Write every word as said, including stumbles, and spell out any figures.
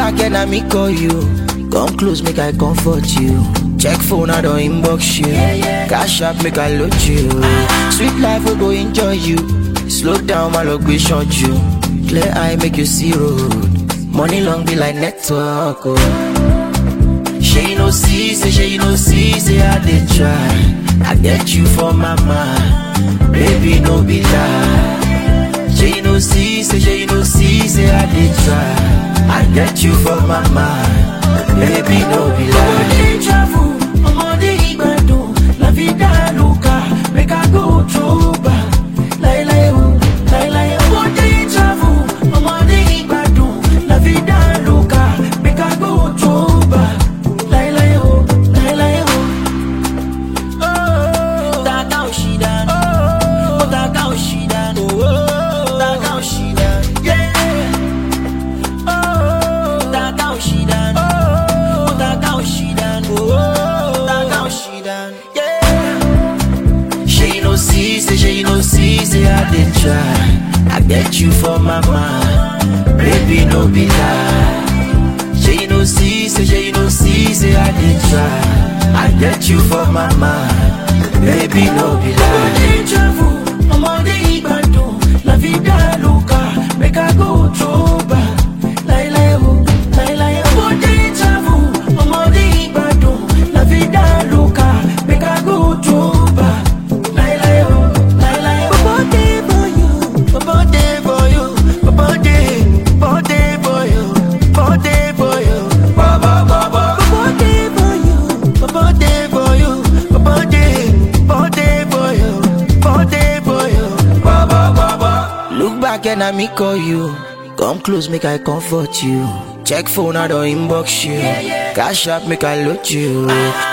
back and I me call you. Come close, make I comfort you. Check phone, I don't inbox you. Cash up, make I load you. Sweet life, we go enjoy you. Slow down, my luck, we short you. Clear eye, make you see road. Money long be like network, oh. She no see, say she no see, say I did try. I get you for my mind, baby no be lie. She no see, say she no see, say I did try. I get you for my mind, baby no be lie. Travel, I'm on the Igbado, la vida loca, make I go to back. Lie lie oh, lie lie oh. I'm on the travel, I'm on the Igbado, la vida loca, make I go to back. Lie lie oh, lie lie oh. Oh, that how she done. Oh, that how she done. Oh, that how she done. Yeah. Oh, that how she done. Oh, that how she done. Oh, that how she done. Yeah. She no see, say she no see, say I did try. I get you for my mind, baby no be lie. She no see, say she no see, say I did try. I get you for my mind, baby no be lie. Travel, I'm on the Igbado, la vida loca, make I go to back. Lie lie oh, lie lie oh. I'm on the travel, I'm on the Igbado, la vida loca, make I go to back. Lie lie oh, lie lie oh. Body for you, body for you, body, body for you, body for you, ba ba ba ba. Body for you, body for you, body, body for you, body for you, ba ba ba ba. Look back and I me call you. Come close, make I comfort you. Check phone, I don't inbox you. Cash up, make I load you.